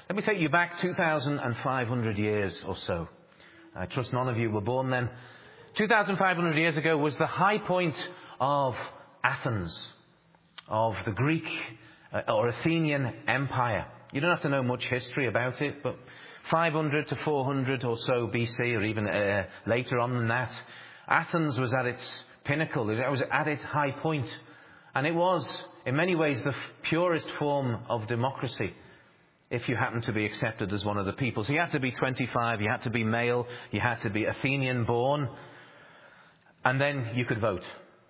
Let me take you back 2,500 years or so. I trust none of you were born then. 2,500 years ago was the high point of Athens, of the Greek or Athenian Empire. You don't have to know much history about it, but 500 to 400 or so BC, or even later on than that, Athens was at its pinnacle. It was at its high point. And it was, in many ways, the purest form of democracy, if you happened to be accepted as one of the people. So you had to be 25, you had to be male, you had to be Athenian born, and then you could vote.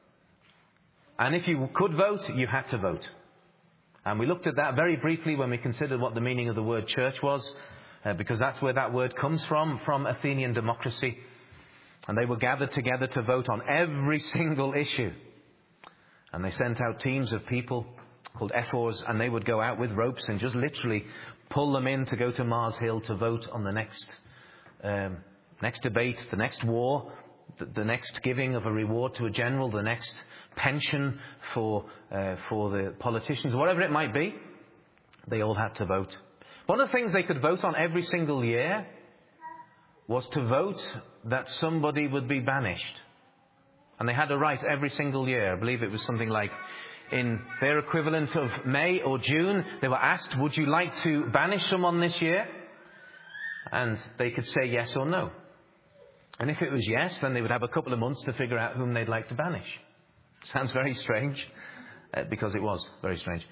And if you could vote, you had to vote. And we looked at that very briefly when we considered what the meaning of the word church was, because that's where that word comes from Athenian democracy. And they were gathered together to vote on every single issue. And they sent out teams of people called ephors, and they would go out with ropes and just literally pull them in to go to Mars Hill to vote on the next debate, the next war, the next giving of a reward to a general, the next pension for the politicians, whatever it might be. They all had to vote. One of the things they could vote on every single year was to vote that somebody would be banished. And they had a right every single year. I believe it was something like in their equivalent of May or June, they were asked, would you like to banish someone this year? And they could say yes or no. And if it was yes, then they would have a couple of months to figure out whom they'd like to banish. Sounds very strange, because it was very strange.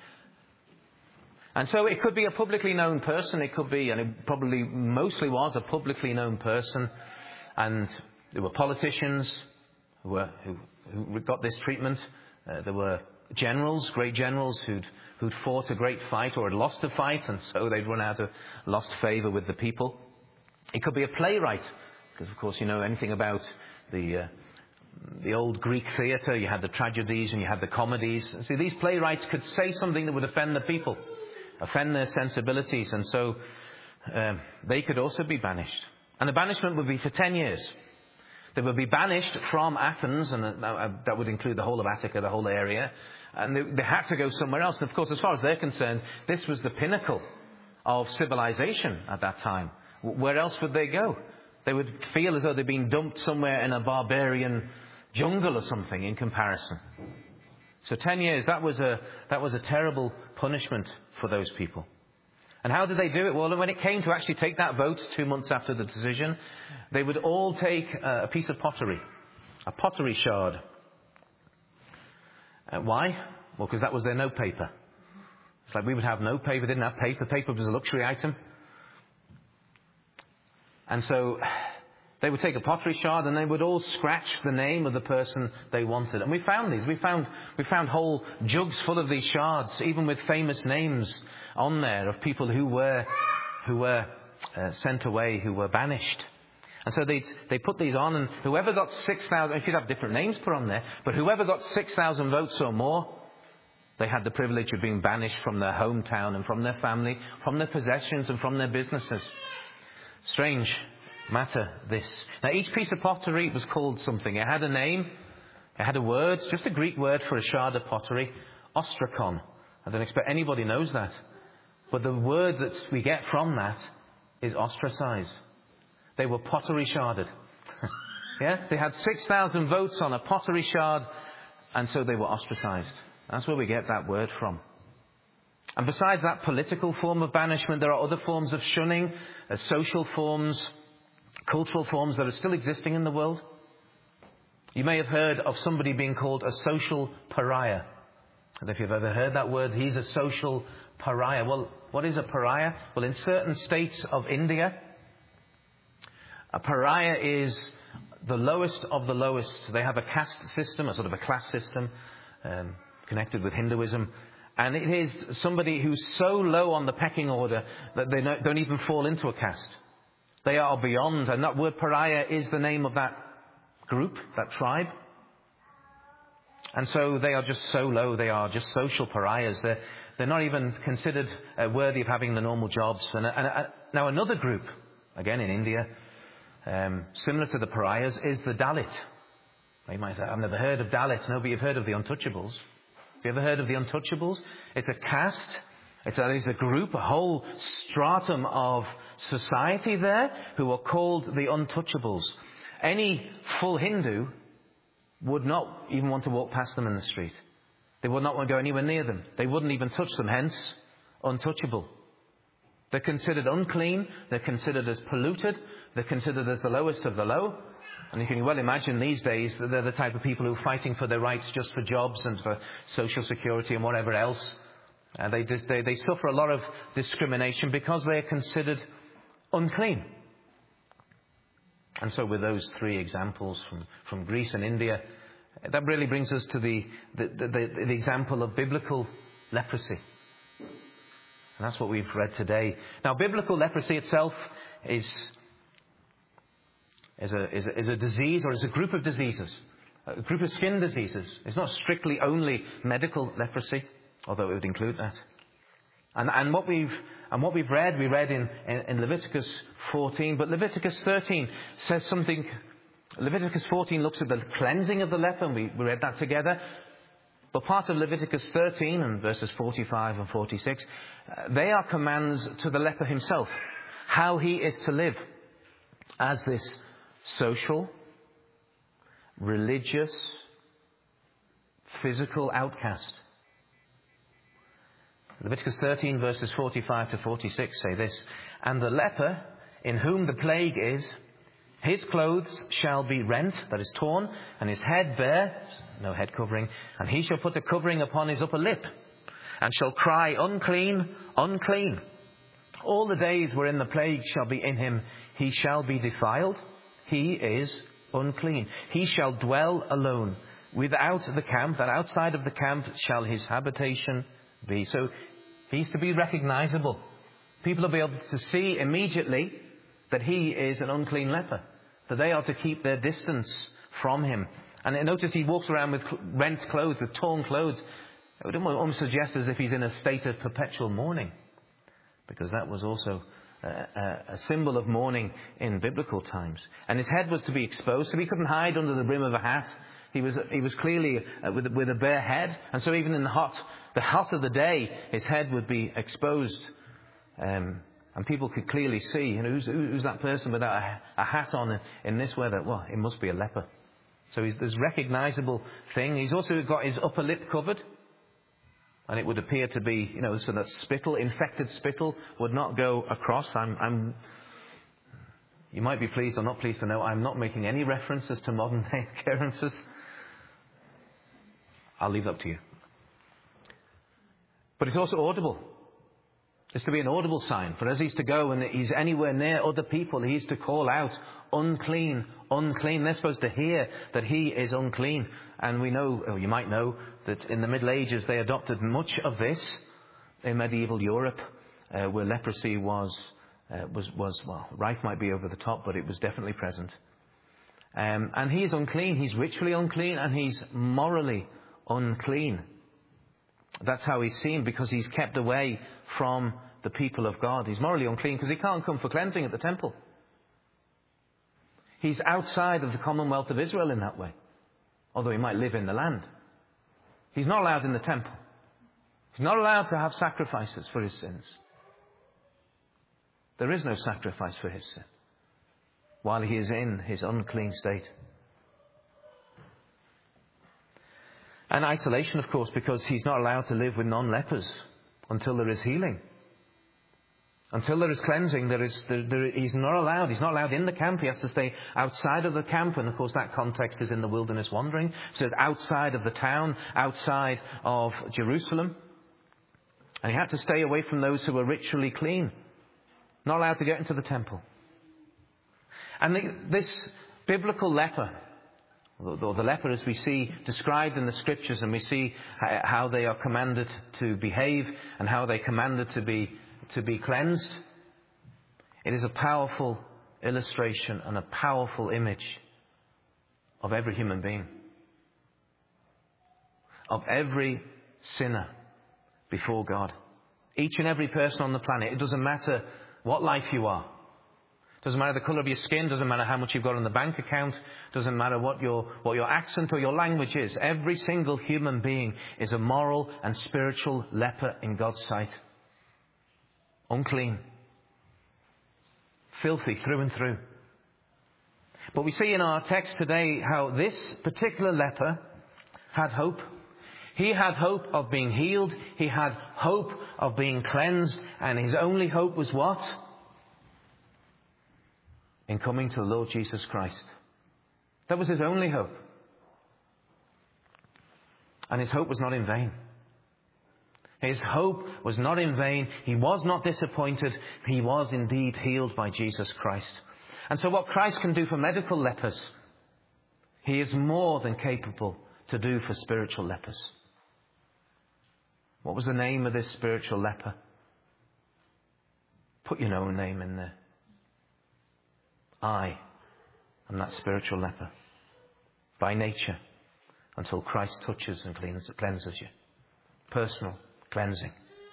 And so it could be a publicly known person. It could be, and it probably mostly was, a publicly known person. And there were politicians who got this treatment. There were generals, great generals who'd fought a great fight or had lost a fight, and so they'd run out of lost favour with the people. It could be a playwright, because of course you know anything about the old Greek theatre. You had the tragedies and you had the comedies. See, these playwrights could say something that would offend the people, offend their sensibilities, and so they could also be banished. And the banishment would be for 10 years. They would be banished from Athens, and that would include the whole of Attica, the whole area, and they had to go somewhere else. And of course, as far as they're concerned, this was the pinnacle of civilization at that time. Where else would they go? They would feel as though they'd been dumped somewhere in a barbarian jungle or something in comparison. So 10 years, that was a terrible punishment for those people. And how did they do it? Well, when it came to actually take that vote 2 months after the decision, they would all take a piece of pottery, a pottery shard. Why? Well, because that was their note paper. It's like we would have note paper, didn't have paper. Paper was a luxury item. And so they would take a pottery shard and they would all scratch the name of the person they wanted. And we found these. We found whole jugs full of these shards, even with famous names on there of people who were sent away, who were banished. And so they put these on, and whoever got 6,000, if you'd have different names put on there, but whoever got 6,000 votes or more, they had the privilege of being banished from their hometown and from their family, from their possessions and from their businesses. Strange matter, this. Now, each piece of pottery was called something. It had a name, it had a word, just a Greek word for a shard of pottery, ostrakon. I don't expect anybody knows that. But the word that we get from that is ostracize. They were pottery sharded. Yeah, they had 6,000 votes on a pottery shard, and so they were ostracized. That's where we get that word from. And besides that political form of banishment, there are other forms of shunning, social forms, cultural forms that are still existing in the world. You may have heard of somebody being called a social pariah. And if you've ever heard that word, he's a social pariah. Well, what is a pariah? Well, in certain states of India, a pariah is the lowest of the lowest. They have a caste system, a sort of a class system, connected with Hinduism. And it is somebody who's so low on the pecking order that they don't even fall into a caste. They are beyond, and that word pariah is the name of that group, that tribe. And so they are just so low, they are just social pariahs. They're not even considered worthy of having the normal jobs. And now another group, again in India, similar to the pariahs, is the Dalit. You might say, I've never heard of Dalit. No, but you've heard of the Untouchables. Have you ever heard of the Untouchables? It's a caste There's a group, a whole stratum of society there who are called the untouchables. Any full Hindu would not even want to walk past them in the street. They would not want to go anywhere near them. They wouldn't even touch them, hence untouchable. They're considered unclean. They're considered as polluted. They're considered as the lowest of the low. And you can well imagine these days that they're the type of people who are fighting for their rights just for jobs and for social security and whatever else. They suffer a lot of discrimination because they are considered unclean. And so with those three examples from Greece and India, that really brings us to the example of biblical leprosy. And that's what we've read today. Now, biblical leprosy itself is a disease, or is a group of diseases, a group of skin diseases. It's not strictly only medical leprosy, although it would include that. And what we've read, we read in Leviticus 14, but Leviticus 13 says something. Leviticus 14 looks at the cleansing of the leper, and we read that together. But part of Leviticus 13 and verses 45 and 46, they are commands to the leper himself, how he is to live as this social, religious, physical outcast. Leviticus 13 verses 45 to 46 say this: "And the leper in whom the plague is, his clothes shall be rent," that is torn, "and his head bare," no head covering, "and he shall put a covering upon his upper lip, and shall cry, Unclean, unclean. All the days wherein the plague shall be in him, he shall be defiled. He is unclean. He shall dwell alone without the camp, and outside of the camp shall his habitation be." So he's to be recognizable. People will be able to see immediately that he is an unclean leper, that they are to keep their distance from him. And notice he walks around with rent clothes, with torn clothes. It would almost suggest as if he's in a state of perpetual mourning, because that was also a symbol of mourning in biblical times. And his head was to be exposed, so he couldn't hide under the brim of a hat. He was clearly with a bare head, and so even in the hot of the day, his head would be exposed, and people could clearly see, who's that person without a hat on in this weather? Well, it must be a leper. So there's recognizable thing. He's also got his upper lip covered, and it would appear to be, so that spittle, infected spittle, would not go across. You might be pleased or not pleased to know I'm not making any references to modern day occurrences. I'll leave it up to you. But it's also audible. It's to be an audible sign. For as he's to go and he's anywhere near other people, he's to call out, unclean, unclean. They're supposed to hear that he is unclean. And we know, or you might know, that in the Middle Ages they adopted much of this in medieval Europe, where leprosy was rife might be over the top, but it was definitely present. And he is unclean. He's ritually unclean, and he's morally unclean. That's how he's seen, because he's kept away from the people of God. He's morally unclean because he can't come for cleansing at the temple. He's outside of the Commonwealth of Israel in that way, although he might live in the land. He's not allowed in the temple. He's not allowed to have sacrifices for his sins. There is no sacrifice for his sin while he is in his unclean state. And isolation, of course, because he's not allowed to live with non-lepers until there is healing. Until there is cleansing, he's not allowed. He's not allowed in the camp. He has to stay outside of the camp. And, of course, that context is in the wilderness wandering. So it's outside of the town, outside of Jerusalem. And he had to stay away from those who were ritually clean. Not allowed to get into the temple. And this biblical leper, or the leper as we see described in the scriptures, and we see how they are commanded to behave and how they're commanded to be cleansed, it is a powerful illustration and a powerful image of every human being, of every sinner before God. Each and every person on the planet. It doesn't matter what life you are. Doesn't matter the colour of your skin. Doesn't matter how much you've got on the bank account. Doesn't matter what your accent or your language is. Every single human being is a moral and spiritual leper in God's sight. unclean, filthy through and through. But we see in our text today how this particular leper had hope. He had hope of being healed. He had hope of being cleansed. And his only hope was what? In coming to the Lord Jesus Christ. That was his only hope. And his hope was not in vain. His hope was not in vain. He was not disappointed. He was indeed healed by Jesus Christ. And so what Christ can do for medical lepers, he is more than capable to do for spiritual lepers. What was the name of this spiritual leper? Put your own name in there. I am that spiritual leper. By nature. Until Christ touches and cleanses you. Personal cleansing.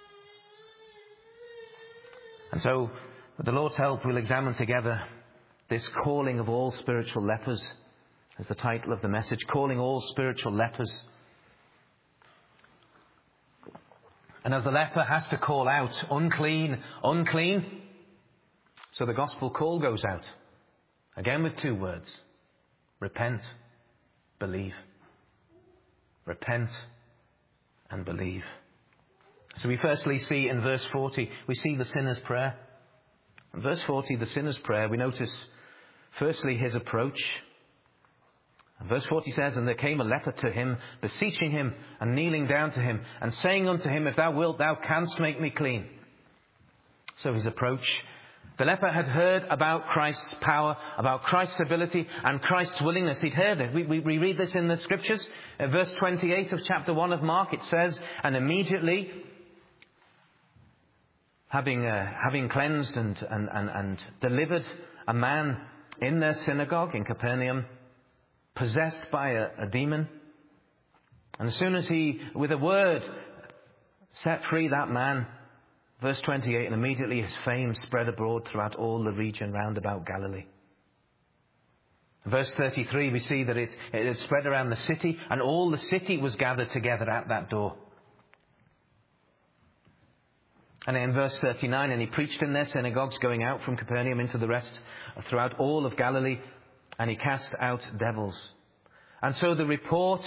And so, with the Lord's help, we'll examine together this calling of all spiritual lepers, as the title of the message, calling all spiritual lepers. And as the leper has to call out, unclean, unclean, so the gospel call goes out. Again with two words. Repent, believe. Repent and believe. So we firstly see in verse 40, we see the sinner's prayer. In verse 40, the sinner's prayer, we notice firstly his approach. Verse 40 says, and there came a leper to him, beseeching him and kneeling down to him, and saying unto him, if thou wilt, thou canst make me clean. So his approach. The leper had heard about Christ's power, about Christ's ability, and Christ's willingness. He'd heard it. We read this in the scriptures. Verse 28 of chapter 1 of Mark, it says, and immediately, having cleansed and delivered a man in their synagogue in Capernaum, possessed by a demon. And as soon as he, with a word, set free that man, verse 28, and immediately his fame spread abroad throughout all the region round about Galilee. Verse 33, we see that it had spread around the city, and all the city was gathered together at that door. And in verse 39, and he preached in their synagogues, going out from Capernaum into the rest, throughout all of Galilee, and he cast out devils. And so the report,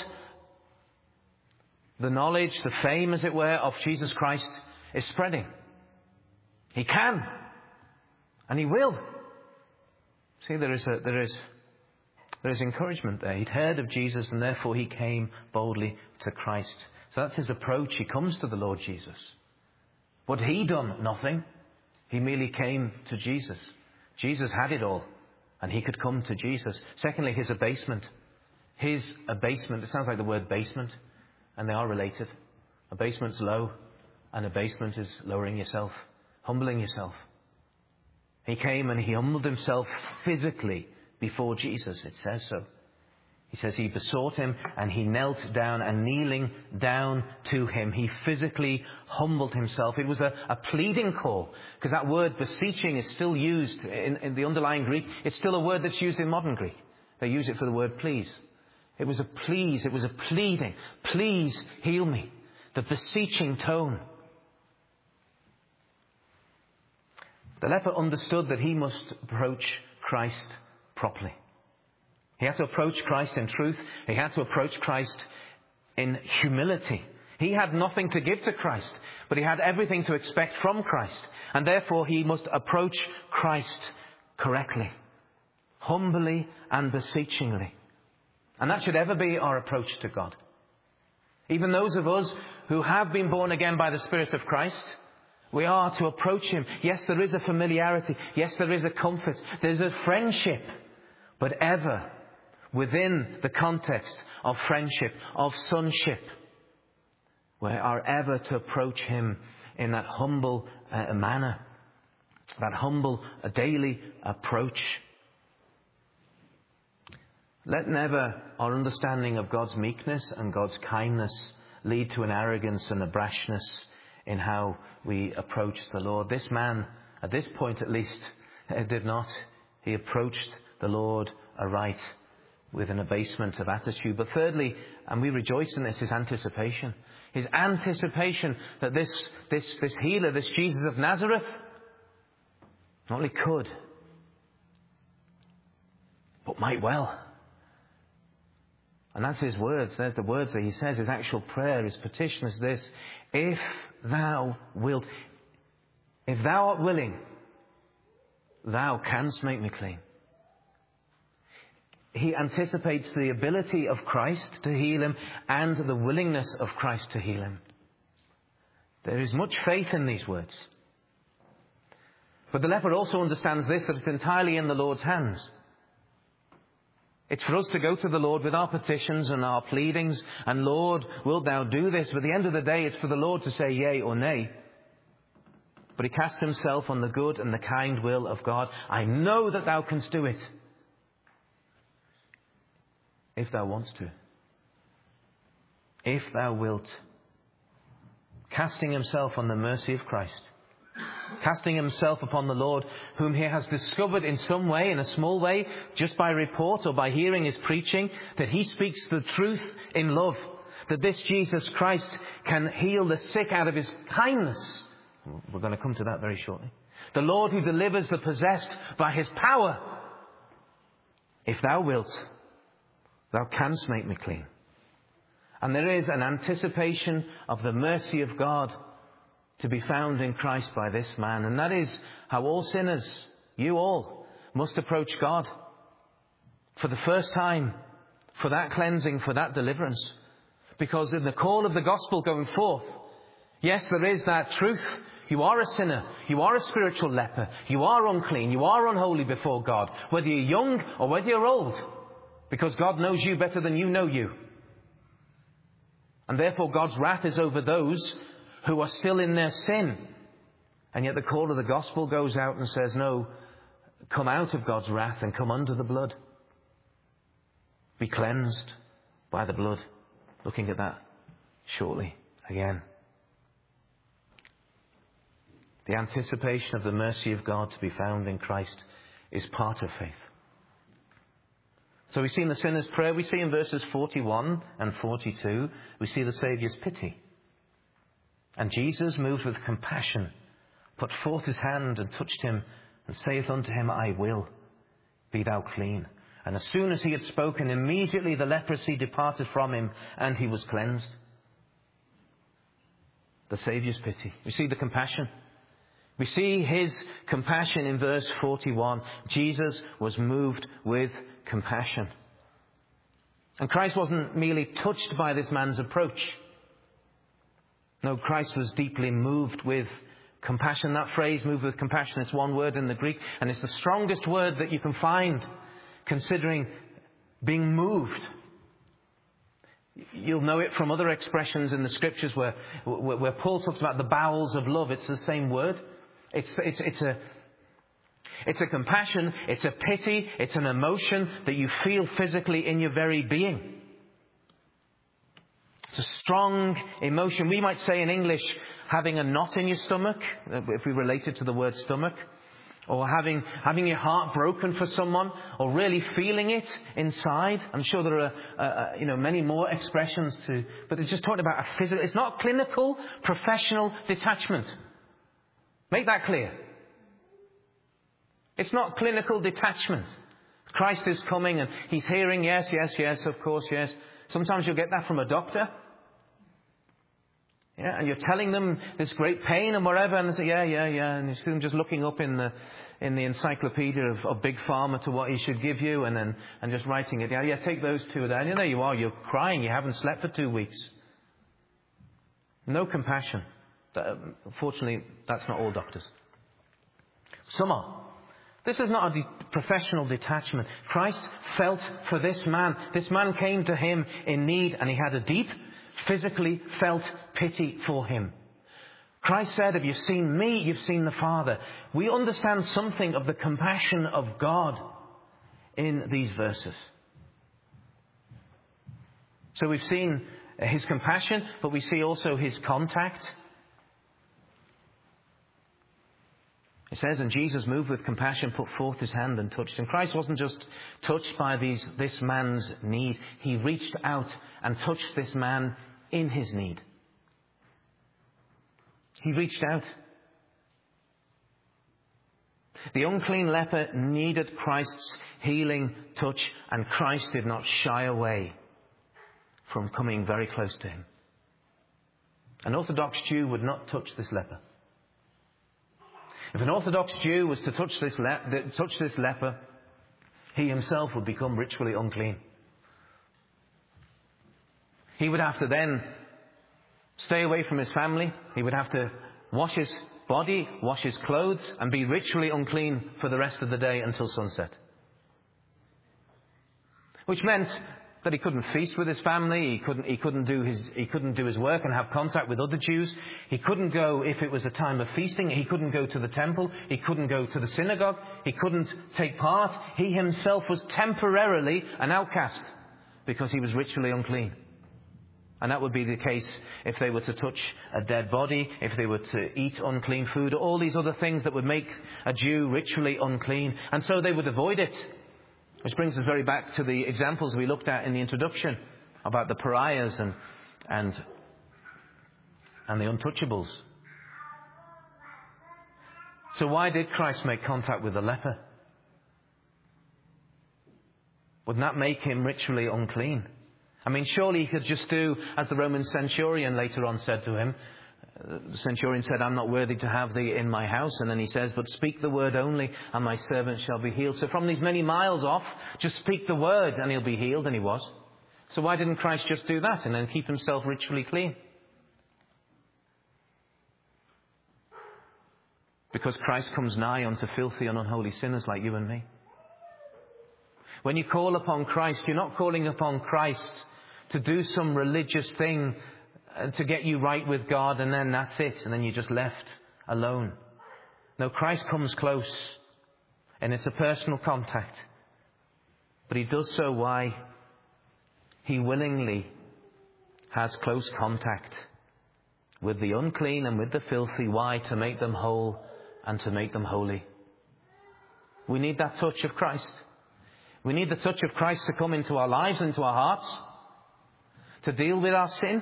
the knowledge, the fame, as it were, of Jesus Christ is spreading. He can. And he will. See, there is encouragement there. He'd heard of Jesus, and therefore he came boldly to Christ. So that's his approach. He comes to the Lord Jesus. What had he done? Nothing. He merely came to Jesus. Jesus had it all. And he could come to Jesus. Secondly, his abasement. His abasement. It sounds like the word basement. And they are related. Abasement's low. And abasement is lowering yourself. Humbling yourself. He came and he humbled himself physically before Jesus. It says so. He says he besought him and he knelt down, and kneeling down to him, he physically humbled himself. It was a pleading call, because that word beseeching is still used in the underlying Greek. It's still a word that's used in modern Greek. They use it for the word please. It was a please. It was a pleading. Please heal me. The beseeching tone. The leper understood that he must approach Christ properly. He had to approach Christ in truth. He had to approach Christ in humility. He had nothing to give to Christ, but he had everything to expect from Christ. And therefore he must approach Christ correctly, humbly and beseechingly. And that should ever be our approach to God. Even those of us who have been born again by the Spirit of Christ, we are to approach him. Yes, there is a familiarity. Yes, there is a comfort. There's a friendship, but ever within the context of friendship, of sonship. We are ever to approach him in that humble manner, that humble daily approach. Let never our understanding of God's meekness and God's kindness lead to an arrogance and a brashness in how we approach the Lord. This man, at this point at least, did not. He approached the Lord aright. with an abasement of attitude. But thirdly, and we rejoice in this, his anticipation. His anticipation that this healer, this Jesus of Nazareth, not only could, but might well. And that's his words. There's the words that he says. His actual prayer, his petition is this: if thou wilt, if thou art willing, thou canst make me clean. He anticipates the ability of Christ to heal him and the willingness of Christ to heal him. There is much faith in these words. But the leper also understands this, that it's entirely in the Lord's hands. It's for us to go to the Lord with our petitions and our pleadings, and Lord, wilt thou do this? But at the end of the day, it's for the Lord to say yea or nay. But he cast himself on the good and the kind will of God. I know that thou canst do it, if thou wantst to. If thou wilt. Casting himself on the mercy of Christ. Casting himself upon the Lord, whom he has discovered in some way, in a small way, just by report or by hearing his preaching, that he speaks the truth in love. That this Jesus Christ can heal the sick out of his kindness. We're going to come to that very shortly. The Lord who delivers the possessed by his power. If thou wilt, thou canst make me clean. And there is an anticipation of the mercy of God to be found in Christ by this man. And that is how all sinners, you all, must approach God. For the first time, for that cleansing, for that deliverance. Because in the call of the gospel going forth, yes, there is that truth. You are a sinner. You are a spiritual leper. You are unclean. You are unholy before God. Whether you're young or whether you're old. Because God knows you better than you know you. And therefore God's wrath is over those who are still in their sin. And yet the call of the gospel goes out and says, no, come out of God's wrath and come under the blood. Be cleansed by the blood. Looking at that shortly again. The anticipation of the mercy of God to be found in Christ is part of faith. So we see in the sinner's prayer, we see in verses 41 and 42, we see the Saviour's pity. And Jesus, moved with compassion, put forth his hand and touched him, and saith unto him, I will, be thou clean. And as soon as he had spoken, immediately the leprosy departed from him, and he was cleansed. The Saviour's pity. We see the compassion. We see his compassion in verse 41. Jesus was moved with compassion. And Christ wasn't merely touched by this man's approach. No, Christ was deeply moved with compassion. That phrase, moved with compassion, it's one word in the Greek, and it's the strongest word that you can find considering being moved. You'll know it from other expressions in the scriptures where Paul talks about the bowels of love. It's the same word. It's a compassion, it's a pity, it's an emotion that you feel physically in your very being. It's a strong emotion. We might say in English, having a knot in your stomach, if we relate it to the word stomach, or having your heart broken for someone, or really feeling it inside. I'm sure there are many more expressions to, but it's just talking about a physical. It's not clinical, professional detachment. Make that clear. It's not clinical detachment. Christ is coming and he's hearing, yes, of course, yes. Sometimes you'll get that from a doctor. Yeah, and you're telling them this great pain and whatever, and they say, yeah. And you see them just looking up in the encyclopedia of Big Pharma to what he should give you, and just writing it down. Yeah, take those two there. And there you are, you're crying, you haven't slept for 2 weeks. No compassion. Unfortunately, that's not all doctors. Some are. This is not a professional detachment. Christ felt for this man. This man came to him in need, and he had a deep, physically felt pity for him. Christ said, if you've seen me, you've seen the Father. We understand something of the compassion of God in these verses. So we've seen his compassion, but we see also his contact. It says, and Jesus, moved with compassion, put forth his hand and touched him. Christ wasn't just touched by this man's need. He reached out and touched this man in his need. He reached out. The unclean leper needed Christ's healing touch, and Christ did not shy away from coming very close to him. An Orthodox Jew would not touch this leper. If an Orthodox Jew was to touch this leper, he himself would become ritually unclean. He would have to then stay away from his family. He would have to wash his body, wash his clothes, and be ritually unclean for the rest of the day until sunset. Which meant that he couldn't feast with his family, he couldn't do his work and have contact with other Jews. He couldn't go if it was a time of feasting. He couldn't go to the temple. He couldn't go to the synagogue. He couldn't take part. He himself was temporarily an outcast because he was ritually unclean. And that would be the case if they were to touch a dead body, if they were to eat unclean food, all these other things that would make a Jew ritually unclean. And so they would avoid it. Which brings us very back to the examples we looked at in the introduction about the pariahs and the untouchables. So why did Christ make contact with the leper? Wouldn't that make him ritually unclean? I mean, surely he could just do as the Roman centurion later on said to him. The centurion said, I'm not worthy to have thee in my house. And then he says, but speak the word only, and my servant shall be healed. So from these many miles off, just speak the word, and he'll be healed. And he was. So why didn't Christ just do that and then keep himself ritually clean? Because Christ comes nigh unto filthy and unholy sinners like you and me. When you call upon Christ, you're not calling upon Christ to do some religious thing to get you right with God, and then that's it, and then you're just left alone. No, Christ comes close, and it's a personal contact. But he does so why? He willingly has close contact with the unclean and with the filthy. Why? To make them whole and to make them holy. We need that touch of Christ. We need the touch of Christ to come into our lives, into our hearts, to deal with our sin.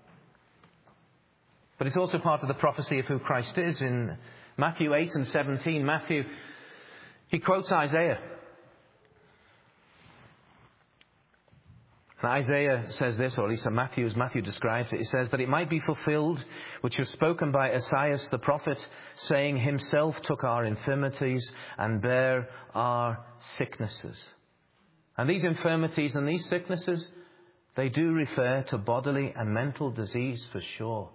But it's also part of the prophecy of who Christ is. In Matthew 8 and 17, Matthew, he quotes Isaiah. And Isaiah says this, or at least as Matthew describes it, he says that it might be fulfilled, which was spoken by Esaias the prophet, saying, himself took our infirmities and bare our sicknesses. And these infirmities and these sicknesses, they do refer to bodily and mental disease for sure.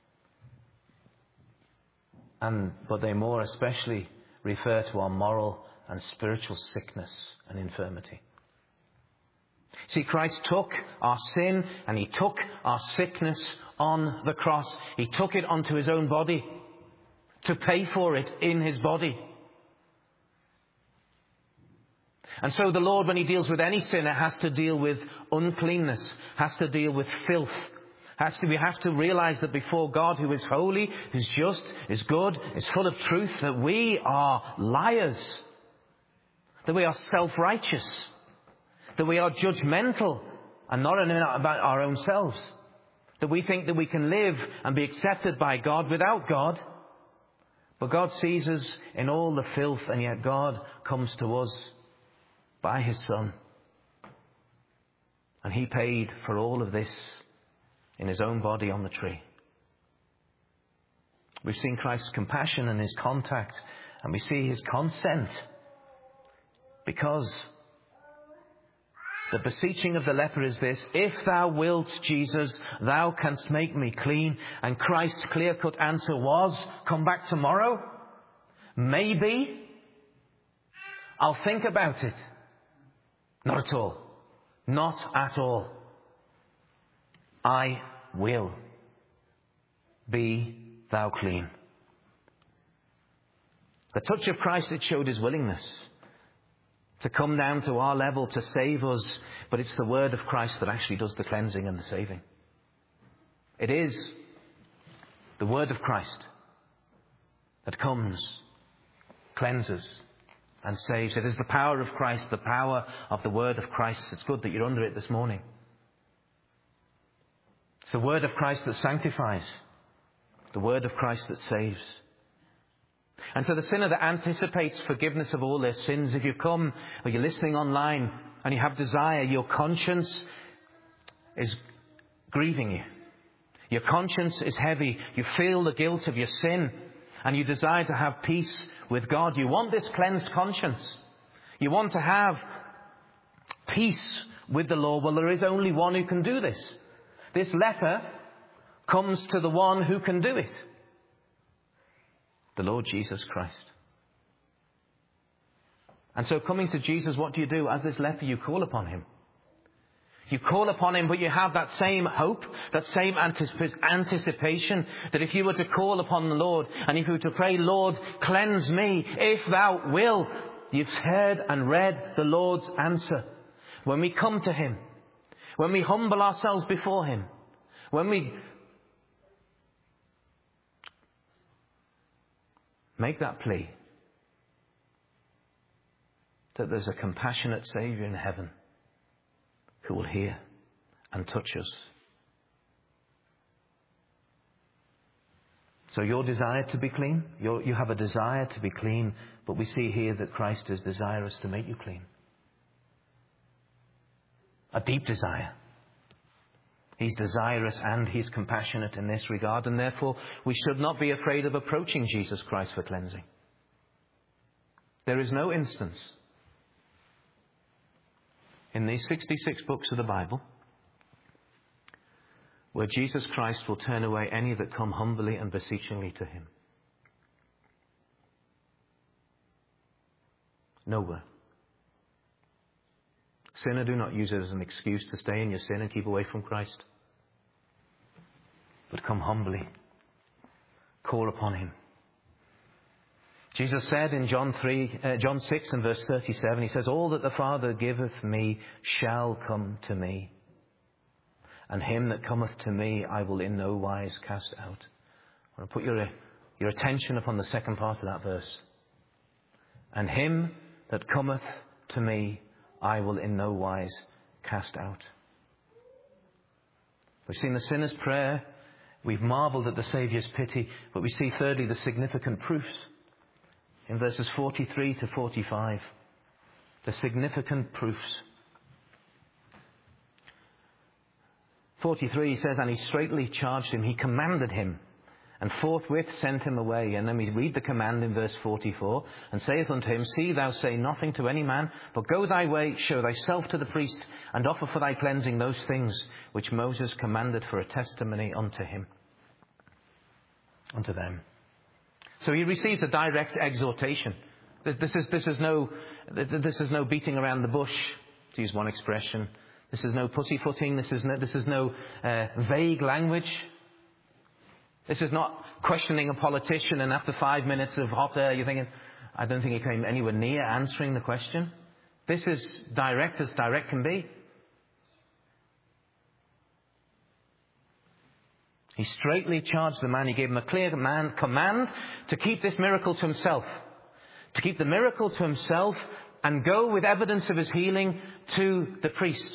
But they more especially refer to our moral and spiritual sickness and infirmity. See, Christ took our sin and he took our sickness on the cross. He took it onto his own body to pay for it in his body. And so the Lord, when he deals with any sin, it has to deal with uncleanness, has to deal with filth. We have to realize that before God, who is holy, who's just, is good, is full of truth, that we are liars, that we are self-righteous, that we are judgmental and not about our own selves, that we think that we can live and be accepted by God without God. But God sees us in all the filth, and yet God comes to us by his Son. And he paid for all of this in his own body on the tree. We've seen Christ's compassion and his contact, and we see his consent, because the beseeching of the leper is this: if thou wilt, Jesus, thou canst make me clean. And Christ's clear-cut answer was, come back tomorrow? Maybe. I'll think about it. Not at all. Not at all. I will. Be thou clean. The touch of Christ, it showed his willingness to come down to our level to save us. But it's the word of Christ that actually does the cleansing and the saving. It is the word of Christ that comes cleanses and saves. It is the power of Christ, the power of the word of Christ. It's good that you're under it this morning. It's the word of Christ that sanctifies, the word of Christ that saves. And so the sinner that anticipates forgiveness of all their sins, if you come or you're listening online and you have desire, your conscience is grieving you. Your conscience is heavy. You feel the guilt of your sin and you desire to have peace with God. You want this cleansed conscience. You want to have peace with the Lord. Well, there is only one who can do this. This leper comes to the one who can do it. The Lord Jesus Christ. And so coming to Jesus, what do? As this leper, you call upon him. You call upon him, but you have that same hope, that same anticipation that if you were to call upon the Lord and if you were to pray, Lord, cleanse me, if thou will, you've heard and read the Lord's answer. When we come to him, when we humble ourselves before him, when we make that plea that there's a compassionate Saviour in heaven who will hear and touch us. So your desire to be clean, you have a desire to be clean, but we see here that Christ is desirous to make you clean. A deep desire. He's desirous and he's compassionate in this regard, and therefore we should not be afraid of approaching Jesus Christ for cleansing. There is no instance in these 66 books of the Bible where Jesus Christ will turn away any that come humbly and beseechingly to him. Nowhere. Sinner, do not use it as an excuse to stay in your sin and keep away from Christ. But come humbly. Call upon him. Jesus said in John 6 and verse 37, he says, all that the Father giveth me shall come to me. And him that cometh to me I will in no wise cast out. I want to put your attention upon the second part of that verse. And him that cometh to me I will in no wise cast out. We've seen the sinner's prayer. We've marvelled at the Saviour's pity. But we see thirdly the significant proofs in verses 43 to 45. The significant proofs. 43 says, and he straightly charged him. He commanded him and forthwith sent him away. And then we read the command in verse 44. And saith unto him, see thou say nothing to any man, but go thy way, show thyself to the priest, and offer for thy cleansing those things which Moses commanded for a testimony unto him. Unto them. So he receives a direct exhortation. This is no beating around the bush, to use one expression. This is no pussyfooting. This is no vague language. This is not questioning a politician and after 5 minutes of hot air you're thinking, I don't think he came anywhere near answering the question. This is direct as direct can be. He straightly charged the man. He gave him a clear command to keep this miracle to himself. To keep the miracle to himself and go with evidence of his healing to the priest.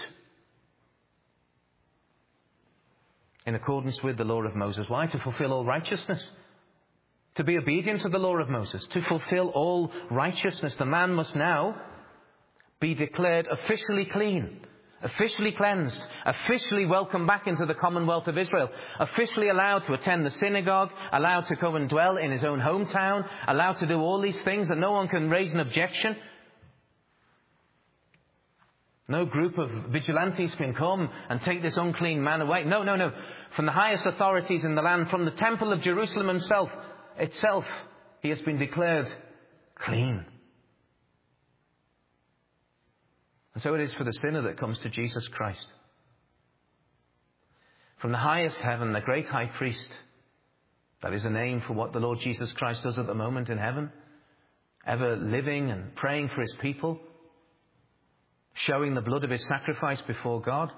In accordance with the law of Moses. Why? To fulfill all righteousness. To be obedient to the law of Moses. To fulfill all righteousness. The man must now be declared officially clean. Officially cleansed. Officially welcomed back into the commonwealth of Israel. Officially allowed to attend the synagogue. Allowed to go and dwell in his own hometown. Allowed to do all these things that no one can raise an objection. No group of vigilantes can come and take this unclean man away. No. From the highest authorities in the land, from the temple of Jerusalem itself, he has been declared clean. And so it is for the sinner that comes to Jesus Christ. From the highest heaven, the great high priest, that is a name for what the Lord Jesus Christ does at the moment in heaven, ever living and praying for his people, showing the blood of his sacrifice before God.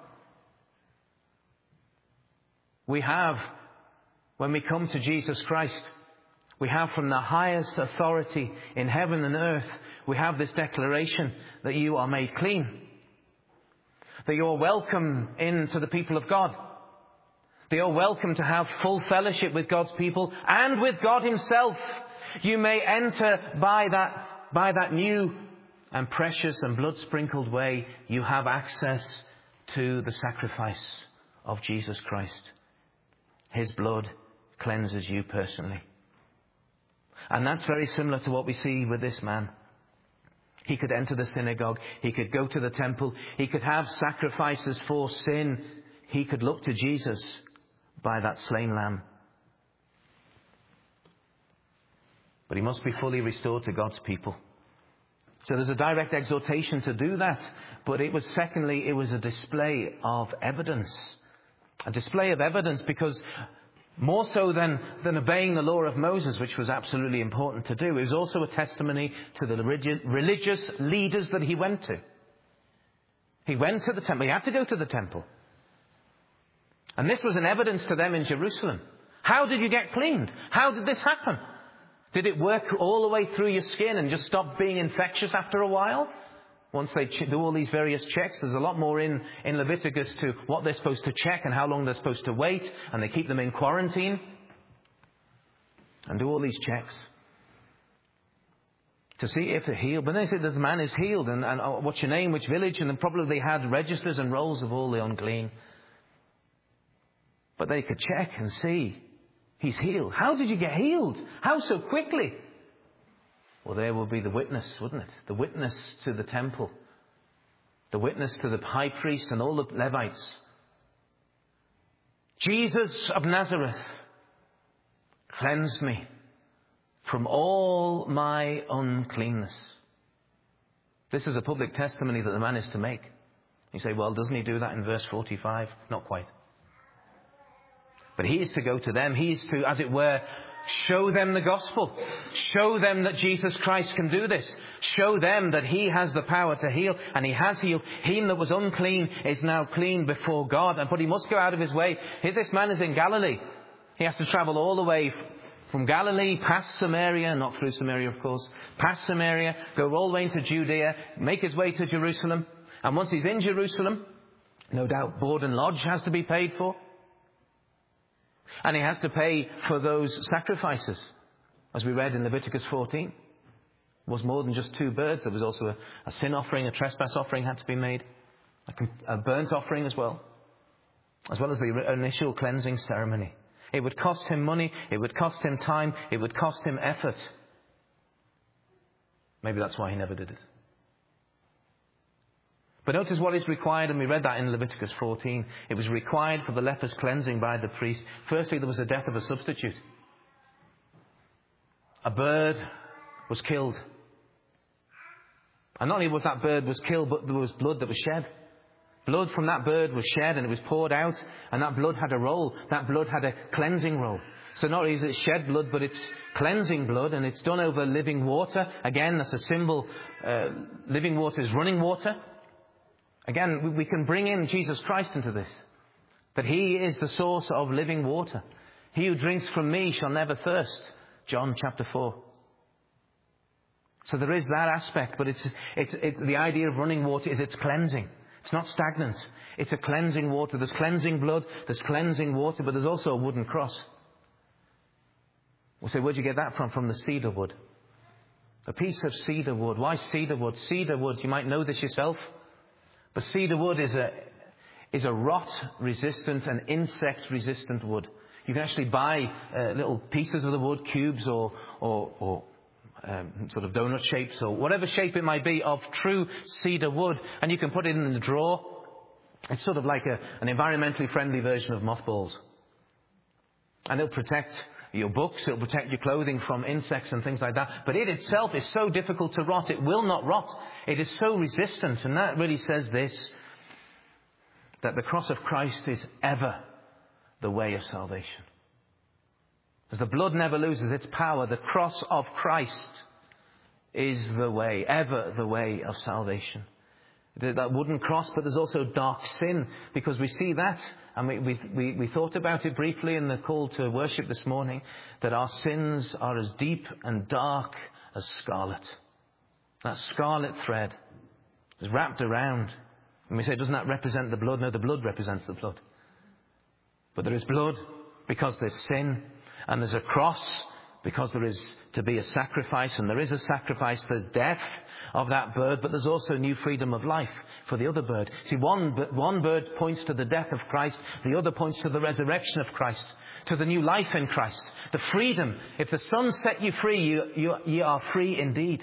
We have, when we come to Jesus Christ, We have from the highest authority in heaven and earth, we have this declaration that you are made clean. That you are welcome into the people of God. That you are welcome to have full fellowship with God's people and with God himself. You may enter by that new and precious and blood-sprinkled way. You have access to the sacrifice of Jesus Christ. His blood cleanses you personally. And that's very similar to what we see with this man. He could enter the synagogue. He could go to the temple. He could have sacrifices for sin. He could look to Jesus by that slain lamb. But he must be fully restored to God's people. So there's a direct exhortation to do that. But it was a display of evidence. A display of evidence because more so than obeying the law of Moses, which was absolutely important to do, it was also a testimony to the religious leaders that he went to. He went to the temple. He had to go to the temple. And this was an evidence to them in Jerusalem. How did you get cleaned? How did this happen? Did it work all the way through your skin and just stop being infectious after a while? Once they do all these various checks, there's a lot more in Leviticus to what they're supposed to check and how long they're supposed to wait. And they keep them in quarantine and do all these checks to see if they're healed. But they say this man is healed and what's your name, which village? And then probably they had registers and rolls of all the unclean. But they could check and see he's healed. How did you get healed? How so quickly? Well, there will be the witness, wouldn't it? The witness to the temple. The witness to the high priest and all the Levites. Jesus of Nazareth cleansed me from all my uncleanness. This is a public testimony that the man is to make. You say, well, doesn't he do that in verse 45? Not quite. But he is to go to them. He is to, as it were, show them the gospel. Show them that Jesus Christ can do this. Show them that he has the power to heal. And he has healed. Him that was unclean is now clean before God. But he must go out of his way. Here this man is in Galilee. He has to travel all the way from Galilee, past Samaria, not through Samaria of course, past Samaria, go all the way into Judea, make his way to Jerusalem. And once he's in Jerusalem, no doubt board and lodge has to be paid for. And he has to pay for those sacrifices. As we read in Leviticus 14. It was more than just 2 birds. There was also a sin offering, a trespass offering had to be made. A burnt offering as well. As well as the initial cleansing ceremony. It would cost him money. It would cost him time. It would cost him effort. Maybe that's why he never did it. But notice what is required, and we read that in Leviticus 14. It was required for the leper's cleansing by the priest. Firstly, there was a death of a substitute. A bird was killed. And not only was that bird was killed, but there was blood that was shed. Blood from that bird was shed and it was poured out. And that blood had a role. That blood had a cleansing role. So not only is it shed blood, but it's cleansing blood. And it's done over living water. Again, that's a symbol. Living water is running water. Again, we can bring in Jesus Christ into this. That he is the source of living water. He who drinks from me shall never thirst. John chapter 4. So there is that aspect, but it's the idea of running water is it's cleansing. It's not stagnant. It's a cleansing water. There's cleansing blood, there's cleansing water, but there's also a wooden cross. We'll say, where'd you get that from? From the cedar wood. A piece of cedar wood. Why cedar wood? Cedar wood, you might know this yourself. But cedar wood is a rot-resistant and insect-resistant wood. You can actually buy little pieces of the wood, cubes or sort of donut shapes or whatever shape it might be of true cedar wood, and you can put it in the drawer. It's sort of like an environmentally friendly version of mothballs. And it'll protect your books, it'll protect your clothing from insects and things like that. But it itself is so difficult to rot, it will not rot. It is so resistant, and that really says this, that the cross of Christ is ever the way of salvation. As the blood never loses its power, the cross of Christ is the way, ever the way of salvation. that wooden cross, but there's also dark sin, because we see that, and we thought about it briefly in the call to worship this morning, that our sins are as deep and dark as scarlet. That scarlet thread is wrapped around. And we say, doesn't that represent the blood? No, the blood represents the blood. But there is blood because there's sin, and there's a cross because there is to be a sacrifice, and there is a sacrifice. There's death of that bird, but there's also new freedom of life for the other bird. See, one bird points to the death of Christ, the other points to the resurrection of Christ, to the new life in Christ, the freedom. If the Son set you free, you are free indeed.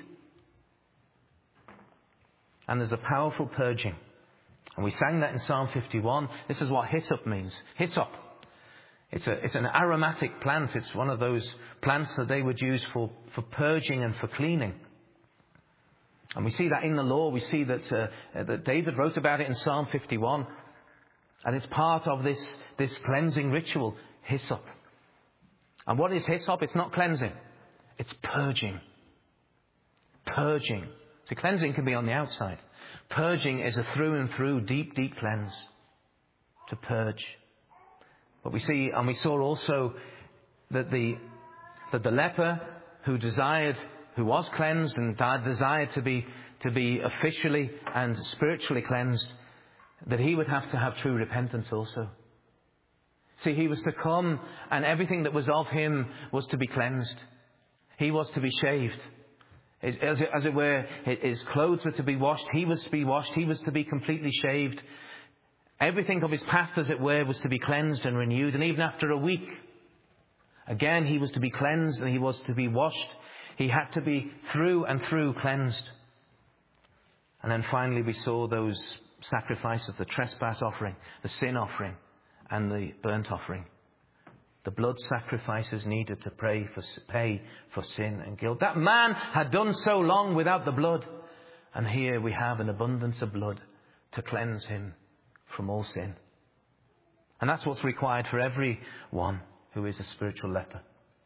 And there's a powerful purging. And we sang that in Psalm 51. This is what hyssop means. Hyssop. It's an aromatic plant. It's one of those plants that they would use for purging and for cleaning. And we see that in the law. We see that David wrote about it in Psalm 51. And it's part of this cleansing ritual, hyssop. And what is hyssop? It's not cleansing. It's purging. Purging. So cleansing can be on the outside. Purging is a through and through, deep, deep cleanse. To purge. But we see, and we saw also that the leper who was cleansed and desired to be officially and spiritually cleansed, that he would have to have true repentance also. See, he was to come, and everything that was of him was to be cleansed. He was to be shaved. As it were, his clothes were to be washed. He was to be washed. He was to be completely shaved. Everything of his past, as it were, was to be cleansed and renewed. And even after a week, again, he was to be cleansed and he was to be washed. He had to be through and through cleansed. And then finally we saw those sacrifices, the trespass offering, the sin offering, and the burnt offering. The blood sacrifices needed to pay for sin and guilt. That man had done so long without the blood. And here we have an abundance of blood to cleanse him from all sin. And that's what's required for everyone who is a spiritual leper.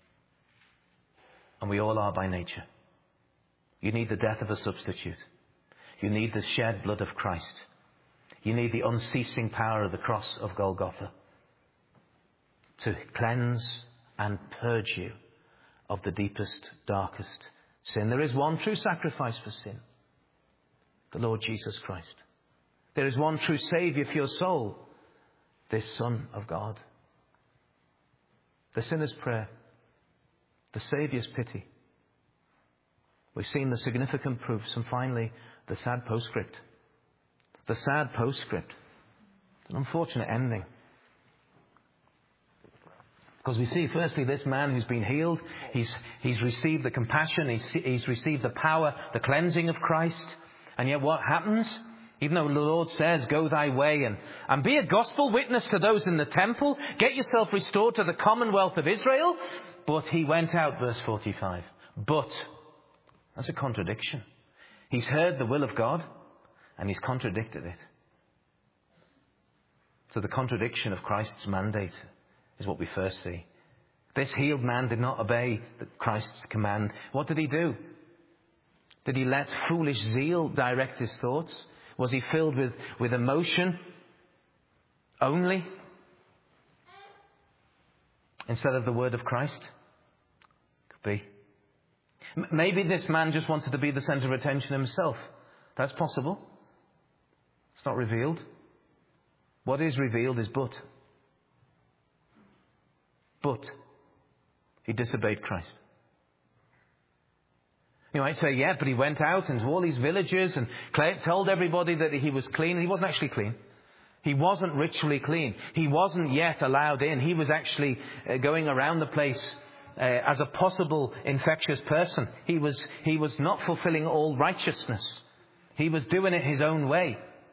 And we all are by nature. You need the death of a substitute. You need the shed blood of Christ. You need the unceasing power of the cross of Golgotha to cleanse and purge you of the deepest, darkest sin. There is one true sacrifice for sin, the Lord Jesus Christ. There is one true Saviour for your soul, this Son of God. The sinner's prayer, the Saviour's pity. We've seen the significant proofs, and finally, the sad postscript. The sad postscript. It's an unfortunate ending. Because we see, firstly, this man who's been healed, he's received the compassion, he's received the power, the cleansing of Christ. And yet what happens? Even though the Lord says, go thy way and be a gospel witness to those in the temple, get yourself restored to the commonwealth of Israel. But he went out, verse 45. But, that's a contradiction. He's heard the will of God and he's contradicted it. So the contradiction of Christ's mandate is what we first see. This healed man did not obey Christ's command. What did he do? Did he let foolish zeal direct his thoughts? Was he filled with emotion only instead of the word of Christ? Could be. Maybe this man just wanted to be the centre of attention himself. That's possible. It's not revealed. What is revealed is but. But he disobeyed Christ. You might say, yeah, but he went out into all these villages and told everybody that he was clean. He wasn't actually clean. He wasn't ritually clean. He wasn't yet allowed in. He was actually going around the place as a possible infectious person. He was not fulfilling all righteousness. He was doing it his own way.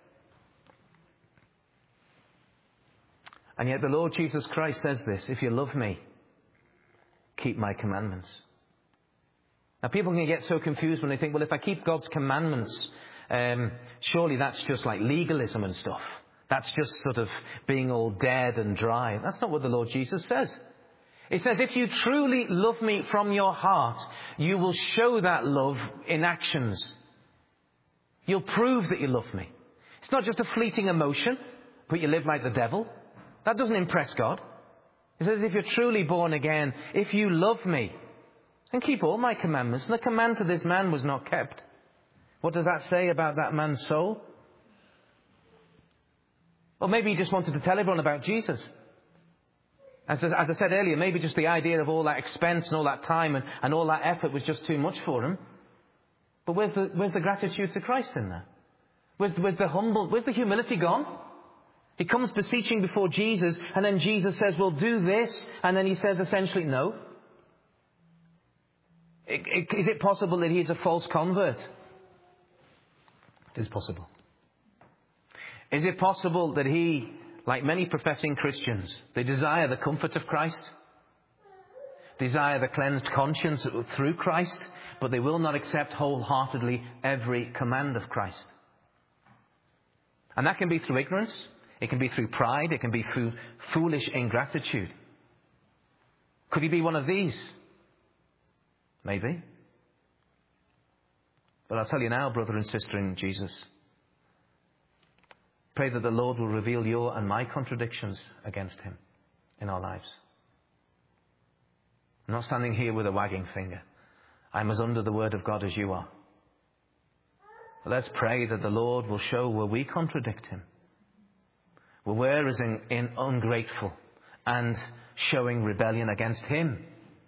And yet the Lord Jesus Christ says this, if you love me, keep my commandments. Now people can get so confused when they think, well, if I keep God's commandments, surely that's just like legalism and stuff. That's just sort of being all dead and dry. That's not what the Lord Jesus says. It says, if you truly love me from your heart, you will show that love in actions. You'll prove that you love me. It's not just a fleeting emotion, but you live like the devil. That doesn't impress God. He says, if you're truly born again, if you love me, then keep all my commandments. And the command to this man was not kept. What does that say about that man's soul? Or maybe he just wanted to tell everyone about Jesus. As I said earlier, maybe just the idea of all that expense and all that time and all that effort was just too much for him. But where's the gratitude to Christ in there? Where's the humility gone? He comes beseeching before Jesus, and then Jesus says, well, do this. And then he says essentially, no. Is it possible that he's a false convert? It is possible. Is it possible that he, like many professing Christians, they desire the comfort of Christ, desire the cleansed conscience through Christ, but they will not accept wholeheartedly every command of Christ? And that can be through ignorance, it can be through pride, it can be through foolish ingratitude. Could he be one of these? Maybe. But I'll tell you now, brother and sister in Jesus, pray that the Lord will reveal your and my contradictions against him in our lives. I'm not standing here with a wagging finger. I'm as under the word of God as you are. But let's pray that the Lord will show where we contradict him, where we're as in ungrateful and showing rebellion against him.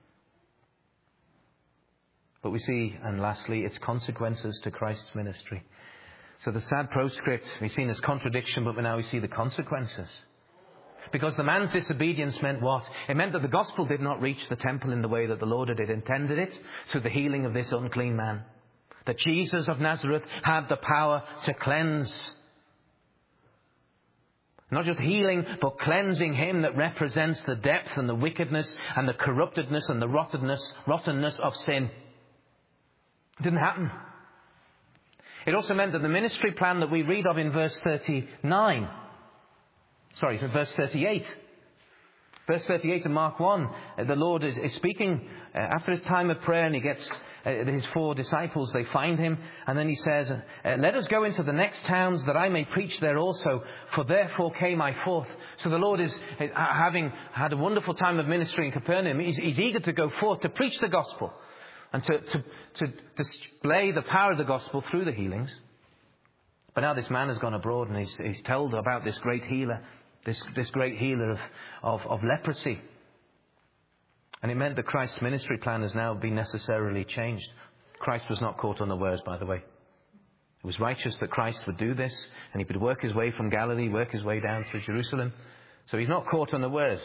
But we see, and lastly, its consequences to Christ's ministry. So the sad postscript, we've seen as contradiction, but now we see the consequences. Because the man's disobedience meant what? It meant that the gospel did not reach the temple in the way that the Lord had intended it, through the healing of this unclean man. That Jesus of Nazareth had the power to cleanse. Not just healing, but cleansing him that represents the depth and the wickedness and the corruptedness and the rottenness of sin. It didn't happen. It also meant that the ministry plan that we read of in verse 38. Verse 38 of Mark 1, the Lord is speaking after his time of prayer, and he gets his 4 disciples, they find him, and then he says, let us go into the next towns that I may preach there also, for therefore came I forth. So the Lord is, having had a wonderful time of ministry in Capernaum, he's eager to go forth to preach the gospel and to display the power of the gospel through the healings. But now this man has gone abroad, and he's told about this great healer, this great healer of leprosy. And it meant that Christ's ministry plan has now been necessarily changed. Christ was not caught unawares, by the way. It was righteous that Christ would do this, and he could work his way from Galilee, work his way down to Jerusalem. So he's not caught unawares.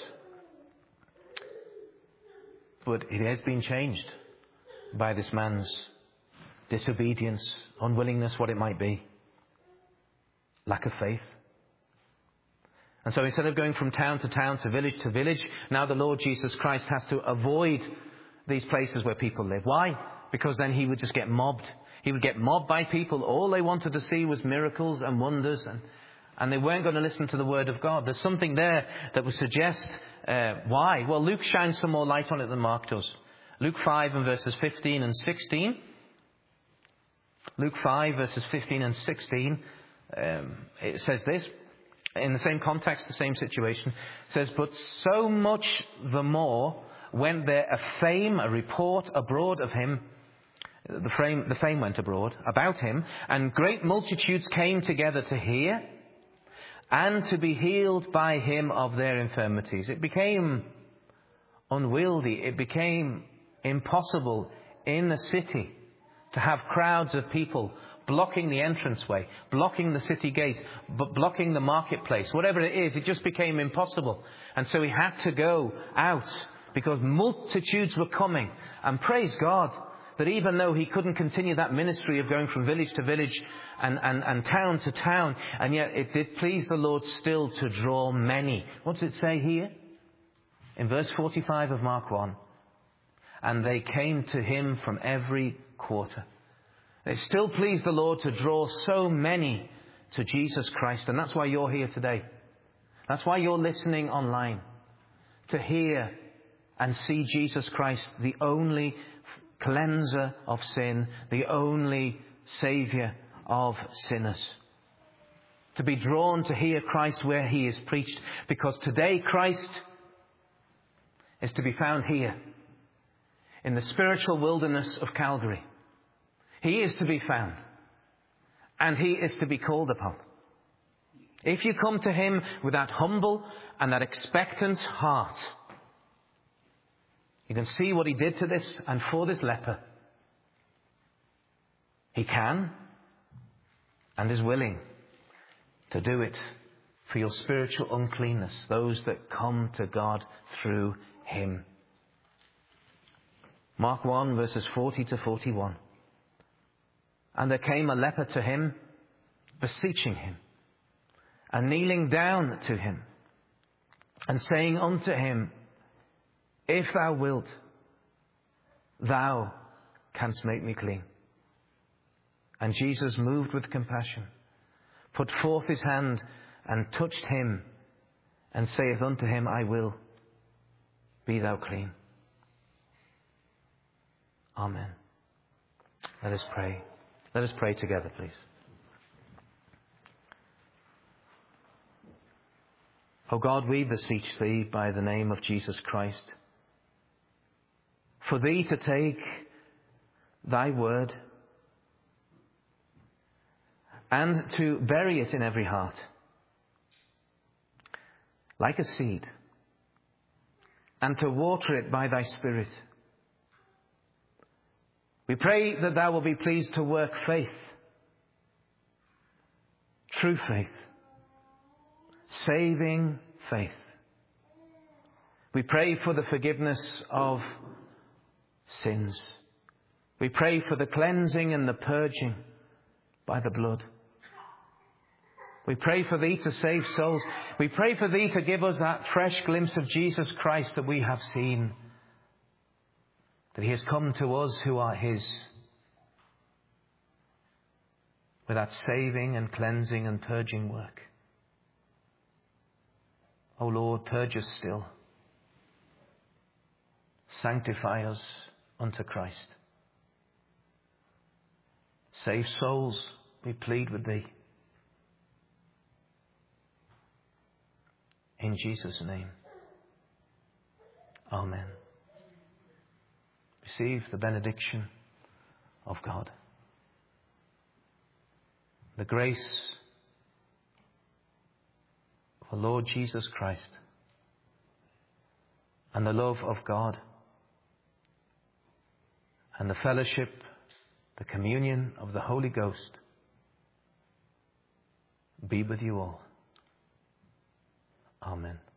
But it has been changed by this man's disobedience, unwillingness, what it might be. Lack of faith. And so instead of going from town to town, to village, now the Lord Jesus Christ has to avoid these places where people live. Why? Because then he would just get mobbed. He would get mobbed by people. All they wanted to see was miracles and wonders, and they weren't going to listen to the word of God. There's something there that would suggest why. Well, Luke shines some more light on it than Mark does. Luke 5 and verses 15 and 16. Luke 5 verses 15 and 16. It says this. In the same context, the same situation. It says, but so much the more went there a report abroad of him. The fame went abroad about him, and great multitudes came together to hear and to be healed by him of their infirmities. It became unwieldy. It became impossible in the city to have crowds of people blocking the entranceway, blocking the city gate, blocking the marketplace, whatever it is. It just became impossible. And so he had to go out because multitudes were coming. And praise God that even though he couldn't continue that ministry of going from village to village and town to town, and yet it did please the Lord still to draw many. What does it say here? In verse 45 of Mark 1. And they came to him from every quarter. It still pleased the Lord to draw so many to Jesus Christ. And that's why you're here today. That's why you're listening online. To hear and see Jesus Christ, the only cleanser of sin, the only Saviour of sinners. to be drawn to hear Christ where he is preached. Because today Christ is to be found here, in the spiritual wilderness of Calgary. He is to be found, and he is to be called upon. If you come to him with that humble and that expectant heart, you can see what he did to this and for this leper. He can and is willing to do it for your spiritual uncleanness, those that come to God through him. Mark 1, verses 40 to 41. And there came a leper to him, beseeching him, and kneeling down to him, and saying unto him, If thou wilt, thou canst make me clean. And Jesus, moved with compassion, put forth his hand and touched him, and saith unto him, I will, be thou clean. Amen. Let us pray. Let us pray together, please. O God, we beseech thee by the name of Jesus Christ, for thee to take thy word and to bury it in every heart, like a seed, and to water it by thy Spirit. We pray that thou will be pleased to work faith, true faith, saving faith. We pray for the forgiveness of sins. We pray for the cleansing and the purging by the blood. We pray for thee to save souls. We pray for thee to give us that fresh glimpse of Jesus Christ that we have seen, that he has come to us who are his, with that saving and cleansing and purging work. O Lord, purge us still. Sanctify us unto Christ. Save souls, we plead with thee. In Jesus' name. Amen. Receive the benediction of God. The grace of the Lord Jesus Christ and the love of God and the fellowship, the communion of the Holy Ghost be with you all. Amen.